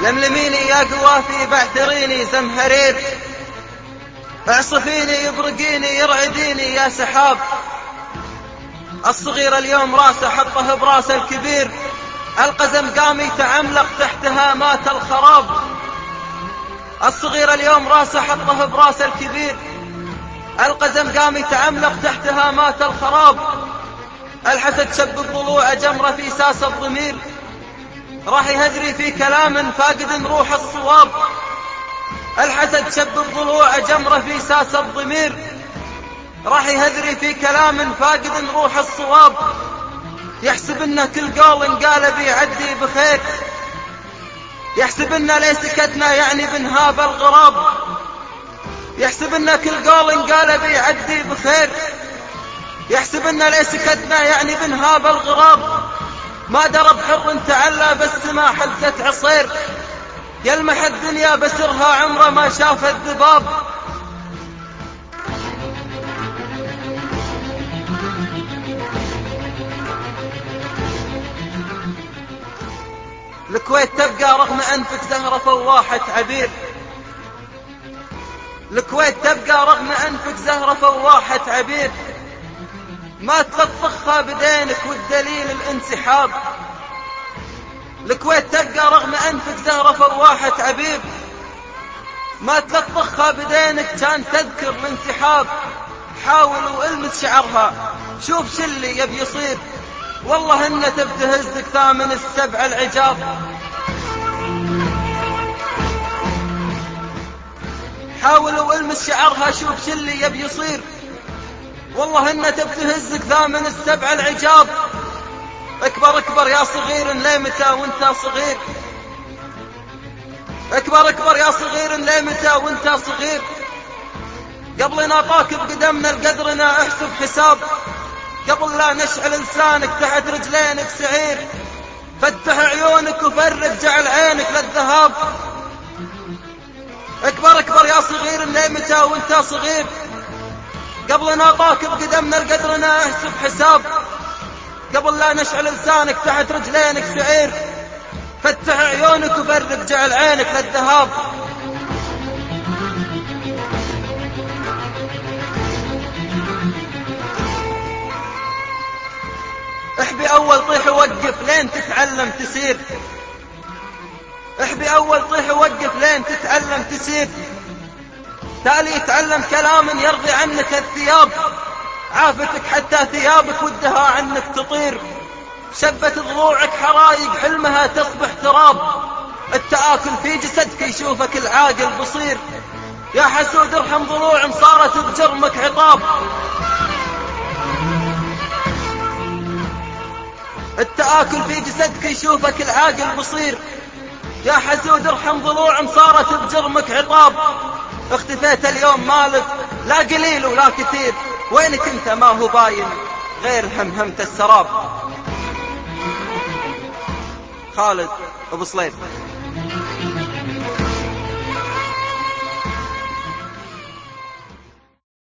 لملميني يا قوافي بعثريني زمهرير، اعصفيني يبرقيني يرعديني يا سحاب. الصغير اليوم راسه حطه براس الكبير، القزم قام يتعملق تحت هامات الخراب. الصغير اليوم راسه حطه براس الكبير، القزم قام يتعملق تحت هامات الخراب. الحسد شب الضلوع جمرة في ساس الضمير، راح يهدري في كلام فاقد روح الصواب. الحسد شب الضلوع جمرة في ساس الضمير، راح يهدري في كلام فاقد روح الصواب. يحسب ان كل قول انقال بيعدي بخير، يحسب ان ليس سكتنا يعني بنهاب الغراب. يحسب ان كل قول انقال بيعدي بخير، يحسب ان ليس سكتنا يعني بنهاب الغراب. ما درب حر تعلى بالسما حلقة عصير، يلمح الدنيا بسرها عمره ما شاف الذباب. الكويت تبقى رغم أنفك زهرة فواحة عبير، الكويت تبقى رغم أنفك زهرة فواحة عبير. ما تلطخها بدينك والدليل الانسحاب. الكويت تبقى رغم أنفك زهرة فواحة عبير، ما تلطخها بدينك كان تذكر الانسحاب. حاول والمس شعرها شوف شلي يبي يصير، والله إن تبتهزك ثامن السبع العجاب. حاول والمس شعرها شوف شلي يبي يصير، والله إن تبتهزك ثامن السبع العجاب. اكبر اكبر يا صغير ليه متى وانت صغير، اكبر اكبر يا صغير ليه متى وانت صغير. قبل ناطاك بقدمنا لقدرنا احسب حساب، قبل لا نشعل لسانك تحت رجلينك سعير. فتح عيونك وفرق جعل عينك للذهاب. اكبر اكبر يا صغير ليه متى وانت صغير، قبل ناطاك بقدمنا لقدرنا احسب حساب، قبل لا نشعل لسانك تحت رجلينك سعير. فتح عيونك وفرق جعل عينك للذهاب. احبي اول طيح ووقف لين تتعلم تسير، احبي اول طيح ووقف لين تتعلم تسير. تالي يتعلم كلام يرضي عنك الثياب، عافتك حتى ثيابك ودها عنك تطير. شبت ضلوعك حرايق حلمها تصبح تراب، التآكل في جسدك يشوفك العاقل بصير. يا حسود ارحم ضلوع صارت بجرمك عطاب. التآكل في جسدك يشوفك العاقل بصير. يا حسود ارحم ضلوع صارت بجرمك عطاب. اختفيت اليوم مالك لا قليل ولا كثير، وينك انت ما هو باين غير همهمة السراب. خالد أبو صليب.